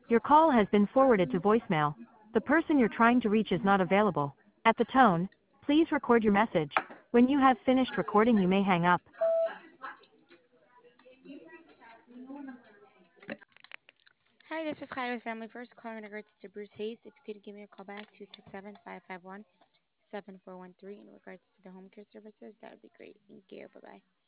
Your call has been forwarded to voicemail. The person you're trying to reach is not available. At the tone, please record your message. When you have finished recording, you may hang up. Hi, this is Kai with Family First, calling in regards to Bruce Hayes. If you could give me a call back, 267-551-7413, in regards to the home care services, that would be great. Thank you. Bye-bye.